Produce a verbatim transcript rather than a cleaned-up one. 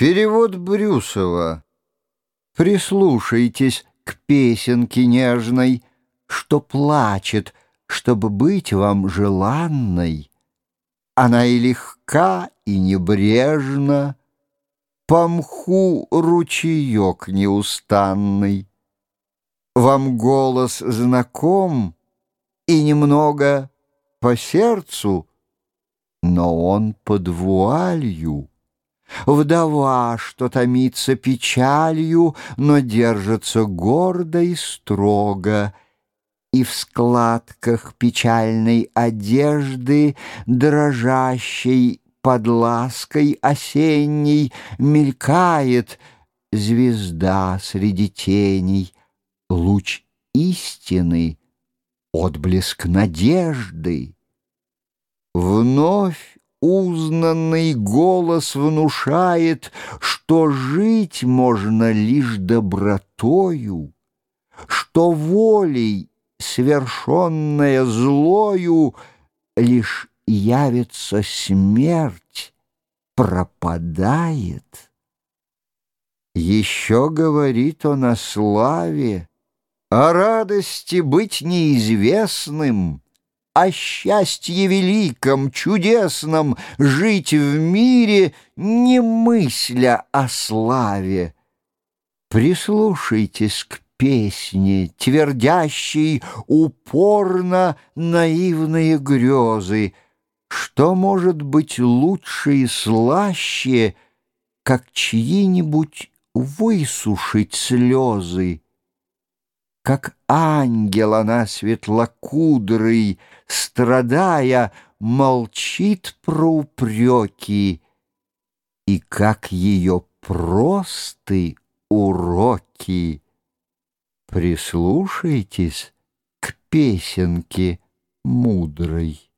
Перевод Брюсова. Прислушайтесь к песенке нежной, что плачет, чтобы быть вам желанной. Она и легка, и небрежна, по мху ручеек неустанный. Вам голос знаком и немного по сердцу, но он под вуалью. Вдова, что томится печалью, но держится гордо и строго, и в складках печальной одежды, дрожащей под лаской осенней, мелькает звезда среди теней, луч истины, отблеск надежды. Вновь узнанный голос внушает, что жить можно лишь добротою, что волей, свершенная злою, лишь явится смерть, пропадает. Еще говорит он о славе, о радости быть неизвестным, о счастье великом, чудесном, жить в мире, не мысля о славе. Прислушайтесь к песне, твердящей упорно наивные грезы. Что может быть лучше и слаще, как чьи-нибудь высушить слезы? Как ангел она светлокудрый, страдая, молчит про упреки, и как ее просты уроки. Прислушайтесь к песенке мудрой.